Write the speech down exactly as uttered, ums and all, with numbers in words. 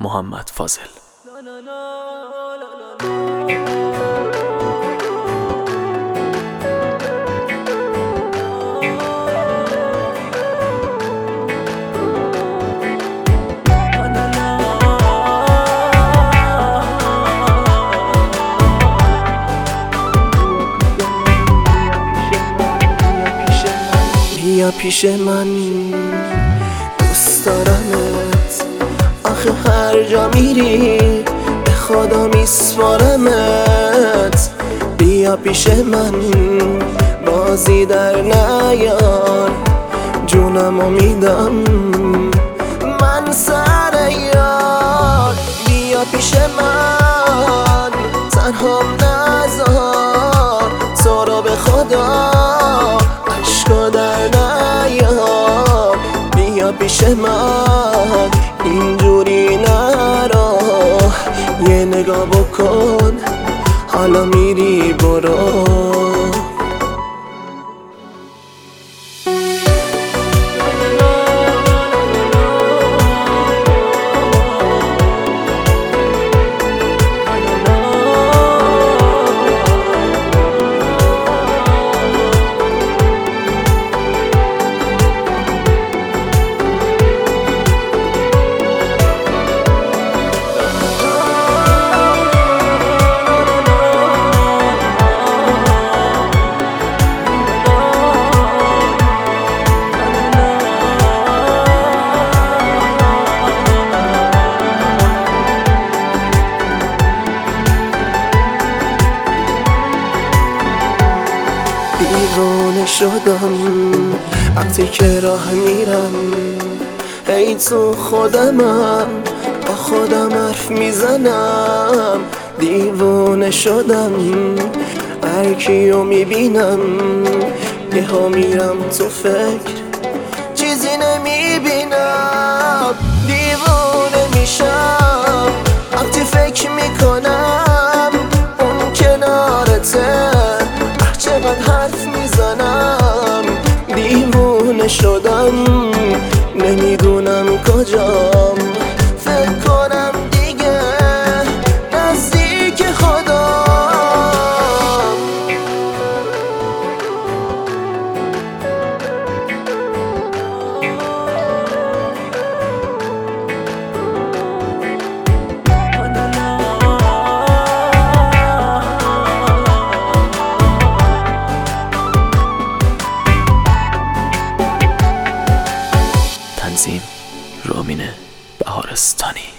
محمد فاضل. بیا پیش من، دوست دارمت، آخه هر جا میری به خدا میسپارمت. بیا پیش من، بازی در نیار، جونمو میدم من سر یار. بیا پیش من، تنهام نذار، تو رو به خدا عشقا در نیار. بیا پیش من، اینجوری نرو، یه نگاه بکن، حالا میری برو. دیوانه شدم وقتی که راه میرم، ای تو خودمم، با خودم حرف میزنم. دیوانه شدم هر کیو میبینم، یهو میرم تو فکر، چیزی نمیبینم. دیوانه میشم وقتی فکر میکنم اون کنارته، چقدر حرف میزنم. دیوونه شدم نمیدونم کجام، فکر کنم دیگه نزدیک خدام. تنظیم: رامین بهارستانی.